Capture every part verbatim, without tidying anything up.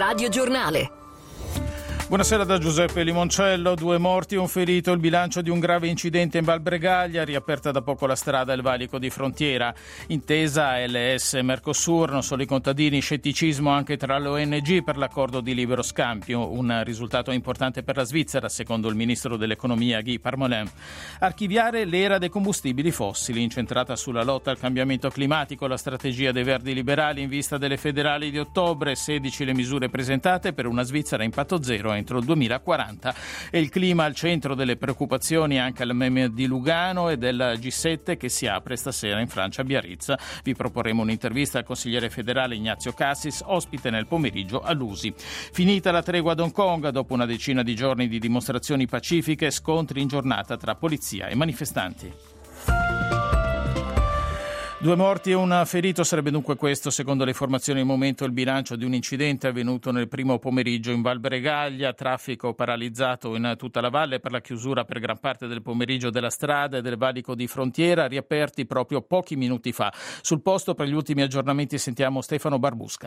Radio Giornale. Buonasera da Giuseppe Limoncello. Due morti e un ferito, il bilancio di un grave incidente in Val Bregaglia, riaperta da poco la strada al valico di frontiera. Intesa A L S Mercosur, non solo i contadini, scetticismo anche tra le O N G per l'accordo di libero scambio, un risultato importante per la Svizzera, secondo il ministro dell'economia Guy Parmelin. Archiviare l'era dei combustibili fossili, incentrata sulla lotta al cambiamento climatico, la strategia dei Verdi Liberali in vista delle federali di ottobre, sedici le misure presentate per una Svizzera a impatto zero entro il duemilaquaranta, e il clima al centro delle preoccupazioni anche al meme di Lugano e del G sette che si apre stasera in Francia a Biarritz. Vi proporremo un'intervista al consigliere federale Ignazio Cassis, ospite nel pomeriggio all'U S I. Finita la tregua ad Hong Kong, dopo una decina di giorni di dimostrazioni pacifiche, scontri in giornata tra polizia e manifestanti. Due morti e un ferito sarebbe dunque questo, secondo le informazioni al momento, il bilancio di un incidente avvenuto nel primo pomeriggio in Val Bregaglia, traffico paralizzato in tutta la valle per la chiusura per gran parte del pomeriggio della strada e del valico di frontiera, riaperti proprio pochi minuti fa. Sul posto per gli ultimi aggiornamenti sentiamo Stefano Barbusca.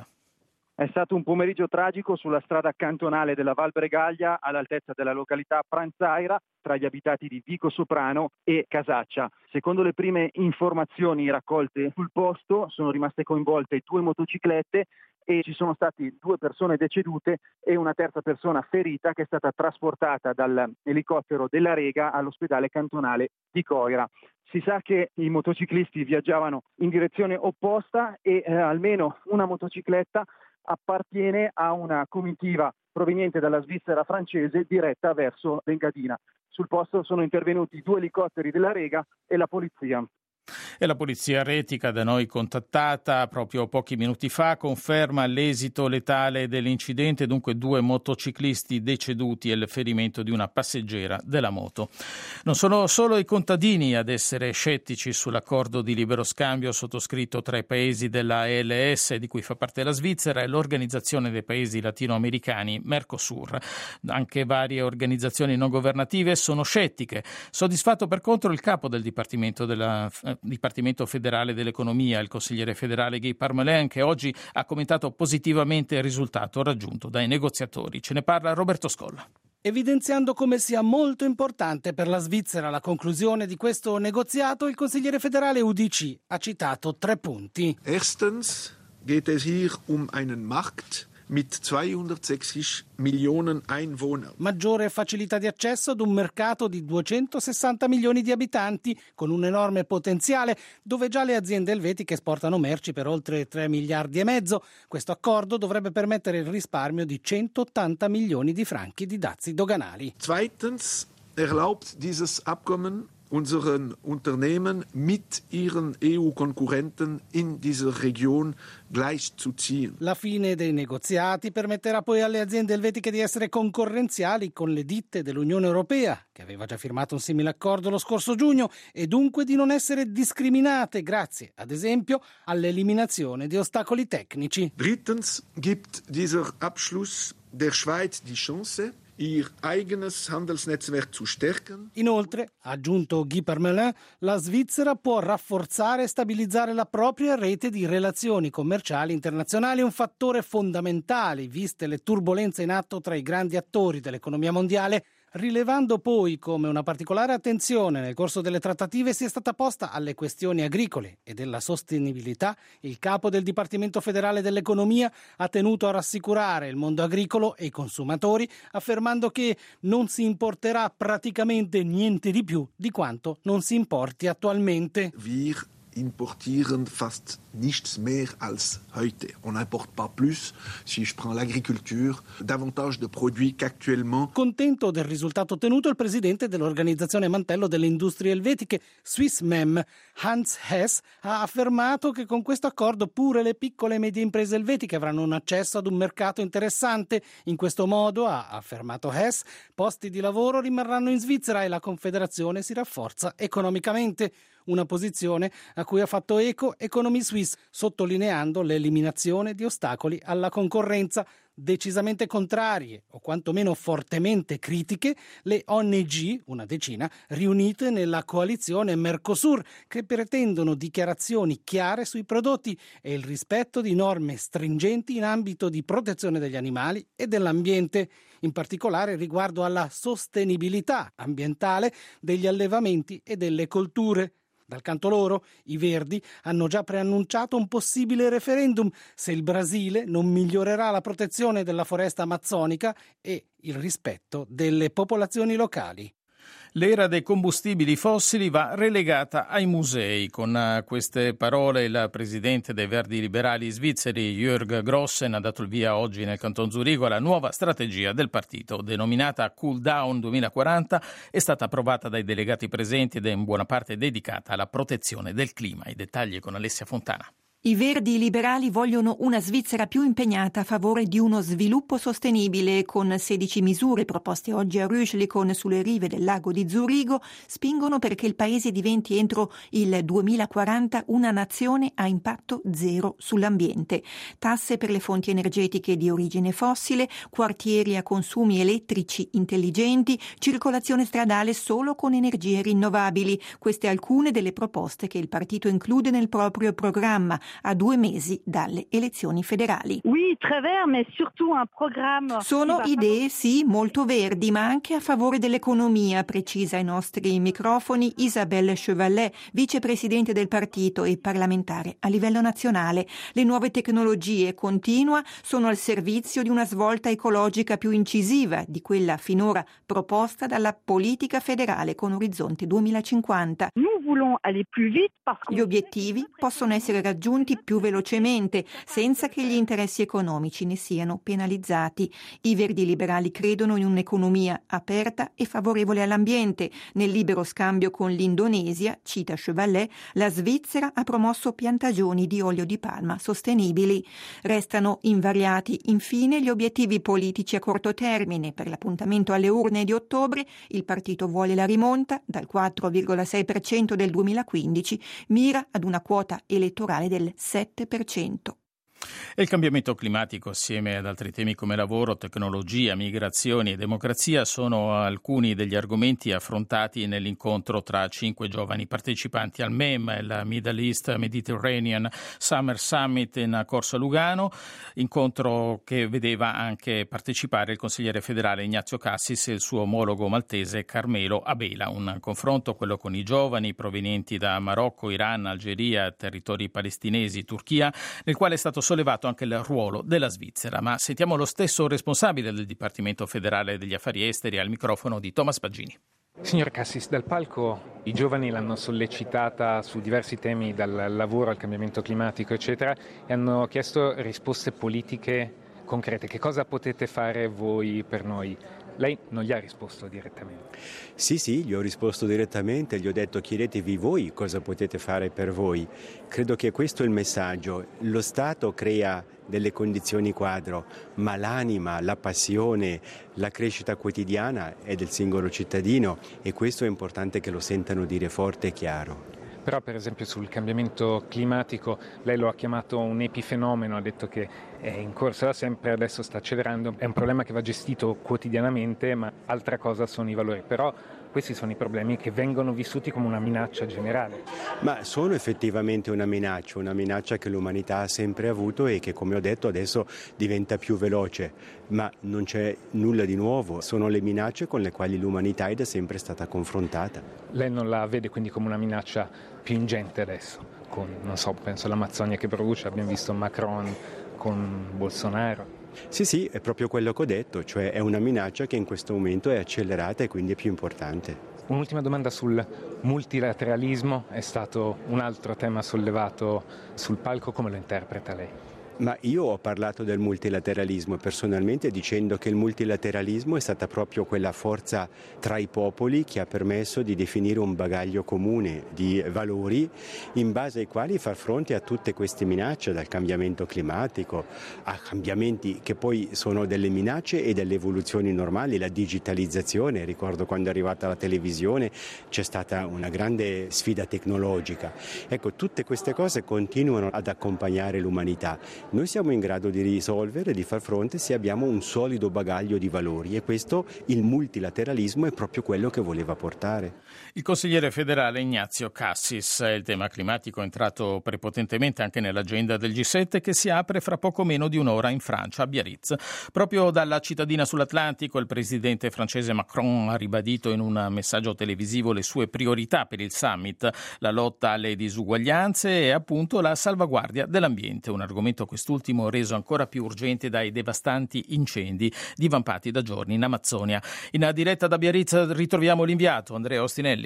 È stato un pomeriggio tragico sulla strada cantonale della Val Bregaglia all'altezza della località Pranzaira tra gli abitati di Vico Soprano e Casaccia. Secondo le prime informazioni raccolte sul posto sono rimaste coinvolte due motociclette e ci sono state due persone decedute e una terza persona ferita che è stata trasportata dall'elicottero della Rega all'ospedale cantonale di Coira. Si sa che i motociclisti viaggiavano in direzione opposta e eh, almeno una motocicletta appartiene a una comitiva proveniente dalla Svizzera francese diretta verso l'Engadina. Sul posto sono intervenuti due elicotteri della Rega e la polizia. E la polizia retica, da noi contattata proprio pochi minuti fa, conferma l'esito letale dell'incidente, dunque due motociclisti deceduti e il ferimento di una passeggera della moto. Non sono solo i contadini ad essere scettici sull'accordo di libero scambio sottoscritto tra i paesi della A L S, di cui fa parte la Svizzera, e l'Organizzazione dei Paesi Latinoamericani Mercosur. Anche varie organizzazioni non governative sono scettiche. Soddisfatto per contro il capo del Dipartimento della Dipartimento federale dell'economia, il consigliere federale Guy Parmelin, che oggi ha commentato positivamente il risultato raggiunto dai negoziatori. Ce ne parla Roberto Scolla. Evidenziando come sia molto importante per la Svizzera la conclusione di questo negoziato, il consigliere federale U D C ha citato tre punti. Erstens geht es hier um einen Markt mit zweihundertsechzig Millionen Einwohner. Maggiore facilità di accesso ad un mercato di duecentosessanta milioni di abitanti, con un enorme potenziale, dove già le aziende elvetiche esportano merci per oltre tre miliardi e mezzo. Questo accordo dovrebbe permettere il risparmio di centottanta milioni di franchi di dazi doganali. Zweitens erlaubt dieses Abkommen unseren Unternehmen mit ihren E U-Konkurrenten in dieser Region gleichzuziehen. La fine dei negoziati permetterà poi alle aziende elvetiche di essere concorrenziali con le ditte dell'Unione Europea, che aveva già firmato un simile accordo lo scorso giugno, e dunque di non essere discriminate grazie, ad esempio, all'eliminazione di ostacoli tecnici. Drittens gibt dieser Abschluss der Schweiz die Chance, ihr eigenes Handelsnetzwerk zu stärken. Inoltre, ha aggiunto Guy Parmelin, la Svizzera può rafforzare e stabilizzare la propria rete di relazioni commerciali internazionali, un fattore fondamentale viste le turbolenze in atto tra i grandi attori dell'economia mondiale, rilevando poi come una particolare attenzione nel corso delle trattative sia stata posta alle questioni agricole e della sostenibilità. Il capo del Dipartimento federale dell'economia ha tenuto a rassicurare il mondo agricolo e i consumatori, affermando che non si importerà praticamente niente di più di quanto non si importi attualmente. Wir importieren fast nichts mehr als heute. On n'importe pas plus, si je prends l'agriculture, davantage de produits qu'actuellement. Contento del risultato ottenuto, il presidente dell'organizzazione mantello delle industrie elvetiche, Swissmem, Hans Hess, ha affermato che con questo accordo pure le piccole e medie imprese elvetiche avranno un accesso ad un mercato interessante. In questo modo, ha affermato Hess, posti di lavoro rimarranno in Svizzera e la Confederazione si rafforza economicamente. Una posizione a cui ha fatto eco Economy Suisse, sottolineando l'eliminazione di ostacoli alla concorrenza. decisamente contrarie o quantomeno fortemente critiche le O N G, una decina, riunite nella coalizione Mercosur, che pretendono dichiarazioni chiare sui prodotti e il rispetto di norme stringenti in ambito di protezione degli animali e dell'ambiente, in particolare riguardo alla sostenibilità ambientale degli allevamenti e delle colture. Dal canto loro, i Verdi hanno già preannunciato un possibile referendum se il Brasile non migliorerà la protezione della foresta amazzonica e il rispetto delle popolazioni locali. L'era dei combustibili fossili va relegata ai musei. Con queste parole il presidente dei Verdi Liberali svizzeri Jörg Grossen ha dato il via oggi nel Canton Zurigo alla nuova strategia del partito. Denominata Cool Down duemilaquaranta, è stata approvata dai delegati presenti ed è in buona parte dedicata alla protezione del clima. I dettagli con Alessia Fontana. I Verdi Liberali vogliono una Svizzera più impegnata a favore di uno sviluppo sostenibile. Con sedici misure proposte oggi a Rüschlikon sulle rive del lago di Zurigo, spingono perché il paese diventi entro il duemilaquaranta una nazione a impatto zero sull'ambiente. Tasse per le fonti energetiche di origine fossile, quartieri a consumi elettrici intelligenti, circolazione stradale solo con energie rinnovabili. Queste alcune delle proposte che il partito include nel proprio programma a due mesi dalle elezioni federali. Sono idee sì molto verdi, ma anche a favore dell'economia, precisa ai nostri microfoni Isabelle Chevalet, vicepresidente del partito e parlamentare a livello nazionale. Le nuove tecnologie, continua, sono al servizio di una svolta ecologica più incisiva di quella finora proposta dalla politica federale con orizzonte duemilacinquanta. Gli obiettivi possono essere raggiunti più velocemente, senza che gli interessi economici ne siano penalizzati. I Verdi Liberali credono in un'economia aperta e favorevole all'ambiente. Nel libero scambio con l'Indonesia, cita Chevalet, la Svizzera ha promosso piantagioni di olio di palma sostenibili. Restano invariati, infine, gli obiettivi politici a corto termine. Per l'appuntamento alle urne di ottobre, il partito vuole la rimonta dal quattro virgola sei per cento del duemilaquindici, mira ad una quota elettorale del sette per cento. E il cambiamento climatico, assieme ad altri temi come lavoro, tecnologia, migrazioni e democrazia, sono alcuni degli argomenti affrontati nell'incontro tra cinque giovani partecipanti al M E M, il Middle East Mediterranean Summer Summit in Corso Lugano, incontro che vedeva anche partecipare il consigliere federale Ignazio Cassis e il suo omologo maltese Carmelo Abela. Un confronto, quello con i giovani provenienti da Marocco, Iran, Algeria, territori palestinesi, Turchia, nel quale è stato sollevato anche il ruolo della Svizzera. Ma sentiamo lo stesso responsabile del Dipartimento federale degli affari esteri al microfono di Thomas Pagini. Signor Cassis, dal palco i giovani l'hanno sollecitata su diversi temi, dal lavoro al cambiamento climatico eccetera, e hanno chiesto risposte politiche concrete. Che cosa potete fare voi per noi? Lei non gli ha risposto direttamente? Sì, sì, gli ho risposto direttamente, gli ho detto chiedetevi voi cosa potete fare per voi. Credo che questo è il messaggio. Lo Stato crea delle condizioni quadro, ma l'anima, la passione, la crescita quotidiana è del singolo cittadino e questo è importante che lo sentano dire forte e chiaro. Però per esempio sul cambiamento climatico lei lo ha chiamato un epifenomeno, ha detto che è in corsa da sempre, adesso sta accelerando, è un problema che va gestito quotidianamente, ma altra cosa sono i valori. Però questi sono i problemi che vengono vissuti come una minaccia generale. Ma sono effettivamente una minaccia, una minaccia che l'umanità ha sempre avuto e che, come ho detto, adesso diventa più veloce. Ma non c'è nulla di nuovo, sono le minacce con le quali l'umanità è da sempre stata confrontata. Lei non la vede quindi come una minaccia più ingente adesso? Con, non so, penso all'Amazzonia che brucia, abbiamo visto Macron con Bolsonaro. Sì, sì, è proprio quello che ho detto, cioè è una minaccia che in questo momento è accelerata e quindi è più importante. Un'ultima domanda sul multilateralismo, è stato un altro tema sollevato sul palco, come lo interpreta lei? Ma io ho parlato del multilateralismo personalmente dicendo che il multilateralismo è stata proprio quella forza tra i popoli che ha permesso di definire un bagaglio comune di valori in base ai quali far fronte a tutte queste minacce, dal cambiamento climatico a cambiamenti che poi sono delle minacce e delle evoluzioni normali, la digitalizzazione. Ricordo quando è arrivata la televisione c'è stata una grande sfida tecnologica. Ecco, tutte queste cose continuano ad accompagnare l'umanità noi siamo in grado di risolvere, di far fronte se abbiamo un solido bagaglio di valori, e questo il multilateralismo è proprio quello che voleva portare. Il consigliere federale Ignazio Cassis. Il tema climatico è entrato prepotentemente anche nell'agenda del G sette, che si apre fra poco meno di un'ora in Francia, a Biarritz. Proprio dalla cittadina sull'Atlantico il presidente francese Macron ha ribadito in un messaggio televisivo le sue priorità per il summit: la lotta alle disuguaglianze e appunto la salvaguardia dell'ambiente, un argomento quest'ultimo reso ancora più urgente dai devastanti incendi divampati da giorni in Amazzonia. In diretta da Biarritz ritroviamo l'inviato Andrea Ostinelli.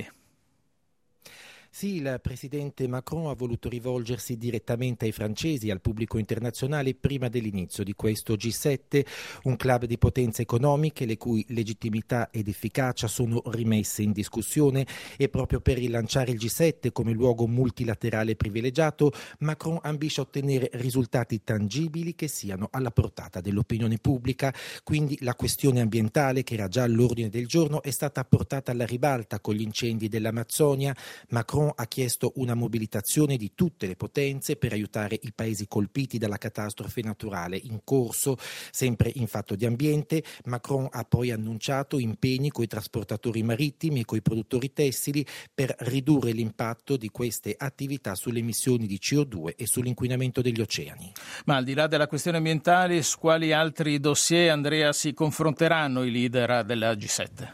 Sì, il presidente Macron ha voluto rivolgersi direttamente ai francesi, al pubblico internazionale, prima dell'inizio di questo G sette, un club di potenze economiche le cui legittimità ed efficacia sono rimesse in discussione, e proprio per rilanciare il G sette come luogo multilaterale privilegiato, Macron ambisce a ottenere risultati tangibili che siano alla portata dell'opinione pubblica. Quindi la questione ambientale, che era già all'ordine del giorno, è stata portata alla ribalta con gli incendi dell'Amazzonia. Macron ha chiesto una mobilitazione di tutte le potenze per aiutare i paesi colpiti dalla catastrofe naturale in corso. Sempre in fatto di ambiente, Macron ha poi annunciato impegni coi trasportatori marittimi e coi produttori tessili per ridurre l'impatto di queste attività sulle emissioni di C O due e sull'inquinamento degli oceani. Ma al di là della questione ambientale, su quali altri dossier, Andrea, si confronteranno i leader della G sette?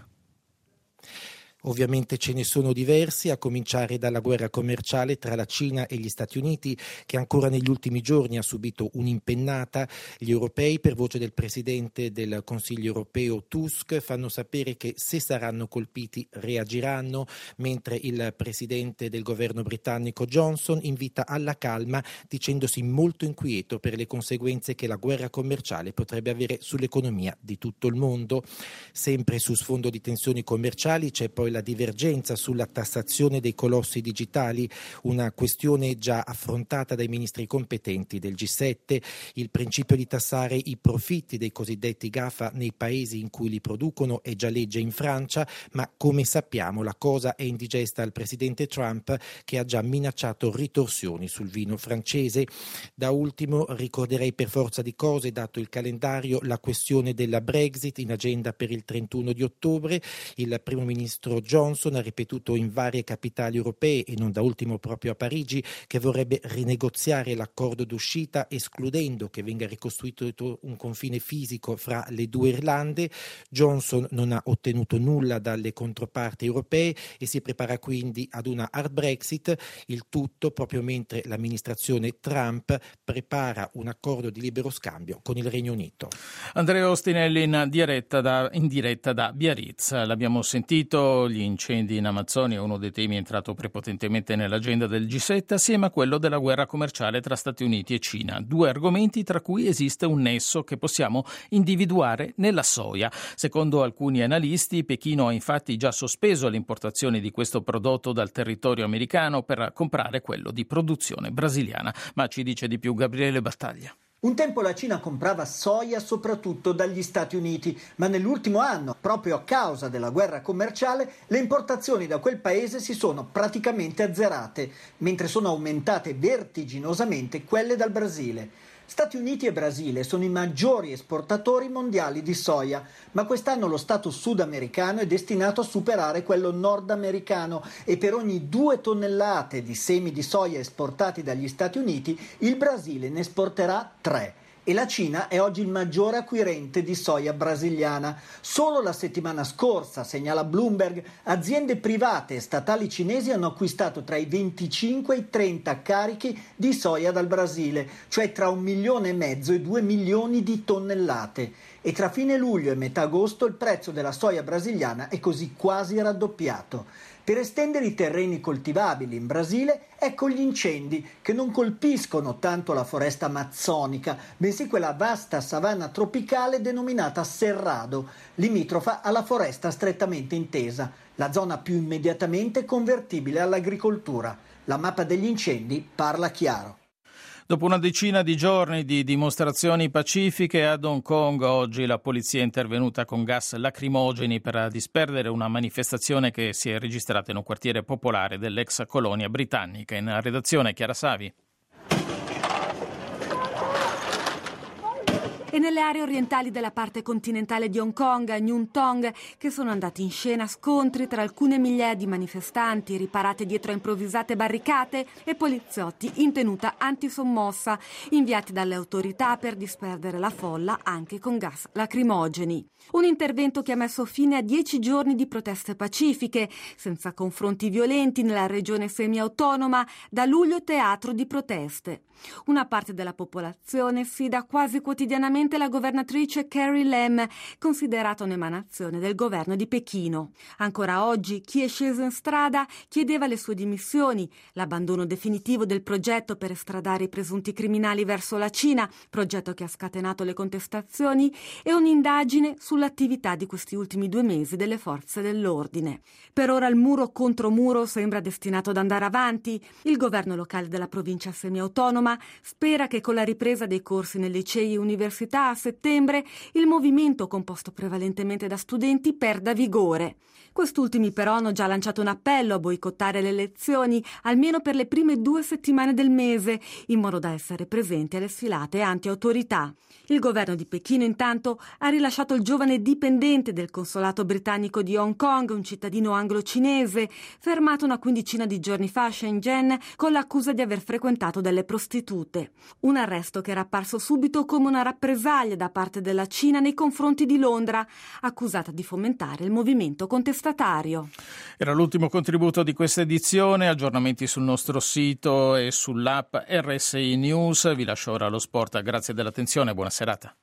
Ovviamente ce ne sono diversi, a cominciare dalla guerra commerciale tra la Cina e gli Stati Uniti, che ancora negli ultimi giorni ha subito un'impennata. Gli europei, per voce del presidente del Consiglio europeo Tusk, fanno sapere che se saranno colpiti reagiranno, mentre il presidente del governo britannico Johnson invita alla calma, dicendosi molto inquieto per le conseguenze che la guerra commerciale potrebbe avere sull'economia di tutto il mondo. Sempre su sfondo di tensioni commerciali c'è poi la divergenza sulla tassazione dei colossi digitali, una questione già affrontata dai ministri competenti del G sette. Il principio di tassare i profitti dei cosiddetti GAFA nei paesi in cui li producono è già legge in Francia, ma come sappiamo la cosa è indigesta al presidente Trump, che ha già minacciato ritorsioni sul vino francese. Da ultimo ricorderei per forza di cose, dato il calendario, la questione della Brexit in agenda per il trentuno di ottobre. Il primo ministro Johnson ha ripetuto in varie capitali europee, e non da ultimo proprio a Parigi, che vorrebbe rinegoziare l'accordo d'uscita, escludendo che venga ricostruito un confine fisico fra le due Irlande. Johnson non ha ottenuto nulla dalle controparti europee e si prepara quindi ad una hard Brexit, il tutto proprio mentre l'amministrazione Trump prepara un accordo di libero scambio con il Regno Unito. Andrea Ostinelli in diretta da, in diretta da Biarritz. L'abbiamo sentito. Gli incendi in Amazzonia è uno dei temi entrato prepotentemente nell'agenda del G sette, assieme a quello della guerra commerciale tra Stati Uniti e Cina. Due argomenti tra cui esiste un nesso che possiamo individuare nella soia. Secondo alcuni analisti, Pechino ha infatti già sospeso l'importazione di questo prodotto dal territorio americano per comprare quello di produzione brasiliana. Ma ci dice di più Gabriele Battaglia. Un tempo la Cina comprava soia soprattutto dagli Stati Uniti, ma nell'ultimo anno, proprio a causa della guerra commerciale, le importazioni da quel paese si sono praticamente azzerate, mentre sono aumentate vertiginosamente quelle dal Brasile. Stati Uniti e Brasile sono i maggiori esportatori mondiali di soia, ma quest'anno lo Stato sudamericano è destinato a superare quello nordamericano e per ogni due tonnellate di semi di soia esportati dagli Stati Uniti, il Brasile ne esporterà tre. E la Cina è oggi il maggiore acquirente di soia brasiliana. Solo la settimana scorsa, segnala Bloomberg, aziende private e statali cinesi hanno acquistato tra i venticinque e i trenta carichi di soia dal Brasile, cioè tra un milione e mezzo e due milioni di tonnellate. E tra fine luglio e metà agosto il prezzo della soia brasiliana è così quasi raddoppiato. Per estendere i terreni coltivabili in Brasile, ecco gli incendi che non colpiscono tanto la foresta amazzonica, bensì quella vasta savana tropicale denominata Cerrado, limitrofa alla foresta strettamente intesa, la zona più immediatamente convertibile all'agricoltura. La mappa degli incendi parla chiaro. Dopo una decina di giorni di dimostrazioni pacifiche ad Hong Kong, oggi la polizia è intervenuta con gas lacrimogeni per disperdere una manifestazione che si è registrata in un quartiere popolare dell'ex colonia britannica. In redazione Chiara Savi. e nelle aree orientali della parte continentale di Hong Kong, a Nhun Tong, che sono andati in scena scontri tra alcune migliaia di manifestanti riparate dietro a improvvisate barricate e poliziotti in tenuta antisommossa, inviati dalle autorità per disperdere la folla anche con gas lacrimogeni. Un intervento che ha messo fine a dieci giorni di proteste pacifiche, senza confronti violenti nella regione semi-autonoma, da luglio teatro di proteste. Una parte della popolazione sfida quasi quotidianamente la governatrice Carrie Lam, considerata un'emanazione del governo di Pechino. Ancora oggi chi è sceso in strada chiedeva le sue dimissioni, l'abbandono definitivo del progetto per estradare i presunti criminali verso la Cina, progetto che ha scatenato le contestazioni, e un'indagine sull'attività di questi ultimi due mesi delle forze dell'ordine. Per ora il muro contro muro sembra destinato ad andare avanti. Il governo locale della provincia semiautonoma spera che con la ripresa dei corsi nei licei e università a settembre il movimento, composto prevalentemente da studenti, perda vigore. Quest'ultimi però hanno già lanciato un appello a boicottare le elezioni almeno per le prime due settimane del mese, in modo da essere presenti alle sfilate anti-autorità. Il governo di Pechino intanto ha rilasciato il giovane dipendente del consolato britannico di Hong Kong, un cittadino anglo-cinese, fermato una quindicina di giorni fa a Shenzhen con l'accusa di aver frequentato delle prostitute. Un arresto che era apparso subito come una rappresaglia da parte della Cina nei confronti di Londra, accusata di fomentare il movimento contestatario. Era l'ultimo contributo di questa edizione. Aggiornamenti sul nostro sito e sull'app R S I News. Vi lascio ora lo sport. Grazie dell'attenzione. Buona serata.